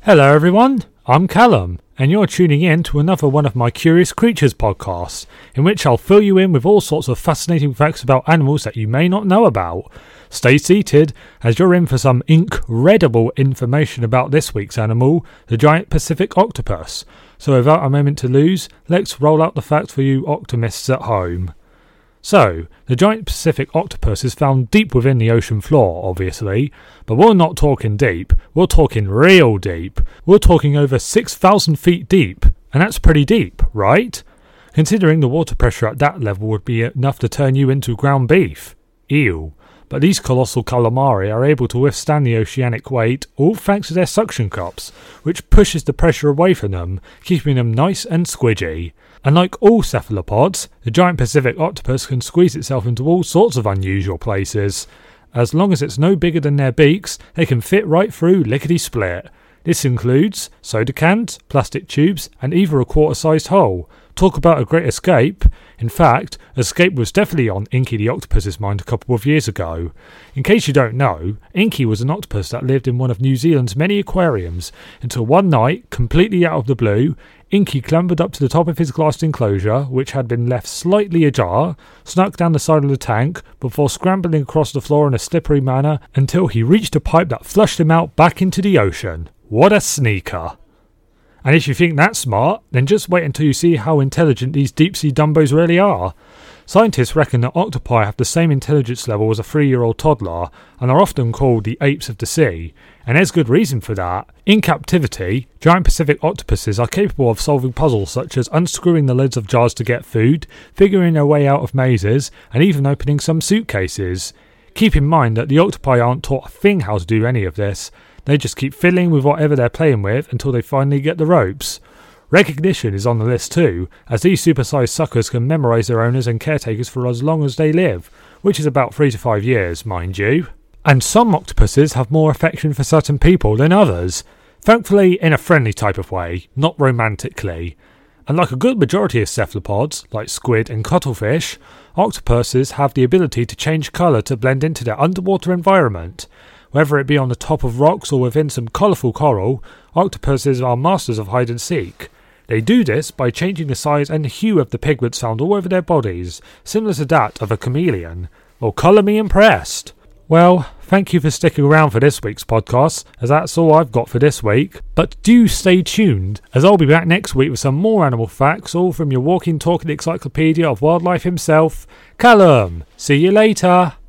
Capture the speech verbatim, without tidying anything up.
Hello everyone, I'm Callum, and you're tuning in to another one of my Curious Creatures podcasts, in which I'll fill you in with all sorts of fascinating facts about animals that you may not know about. Stay seated, as you're in for some incredible information about this week's animal, the giant Pacific octopus. So without a moment to lose, let's roll out the facts for you optimists at home. So, the giant Pacific octopus is found deep within the ocean floor, obviously, but we're not talking deep, we're talking real deep. We're talking over six thousand feet deep, and that's pretty deep, right? Considering the water pressure at that level would be enough to turn you into ground beef. Ew. But these colossal calamari are able to withstand the oceanic weight, all thanks to their suction cups, which pushes the pressure away from them, keeping them nice and squidgy. And like all cephalopods, the giant Pacific octopus can squeeze itself into all sorts of unusual places. As long as it's no bigger than their beaks, they can fit right through lickety-split. This includes soda cans, plastic tubes, and even a quarter-sized hole. Talk about a great escape. In fact, escape was definitely on Inky the octopus's mind a couple of years ago. In case you don't know, Inky was an octopus that lived in one of New Zealand's many aquariums, until one night, completely out of the blue, Inky clambered up to the top of his glass enclosure, which had been left slightly ajar, snuck down the side of the tank, before scrambling across the floor in a slippery manner until he reached a pipe that flushed him out back into the ocean. What a sneaker! And if you think that's smart, then just wait until you see how intelligent these deep-sea Dumbos really are. Scientists reckon that octopi have the same intelligence level as a three-year-old toddler, and are often called the apes of the sea. And there's good reason for that. In captivity, giant Pacific octopuses are capable of solving puzzles such as unscrewing the lids of jars to get food, figuring their way out of mazes, and even opening some suitcases. Keep in mind that the octopi aren't taught a thing how to do any of this. They just keep fiddling with whatever they're playing with until they finally get the ropes. Recognition is on the list too, as these supersized suckers can memorise their owners and caretakers for as long as they live, which is about three to five years, mind you. And some octopuses have more affection for certain people than others. Thankfully in a friendly type of way, not romantically. And like a good majority of cephalopods, like squid and cuttlefish, octopuses have the ability to change colour to blend into their underwater environment. Whether it be on the top of rocks or within some colourful coral, octopuses are masters of hide and seek. They do this by changing the size and hue of the pigments found all over their bodies, similar to that of a chameleon. Well, colour me impressed. Well, thank you for sticking around for this week's podcast, as that's all I've got for this week. But do stay tuned, as I'll be back next week with some more animal facts, all from your walking, talking encyclopedia of wildlife himself, Callum. See you later.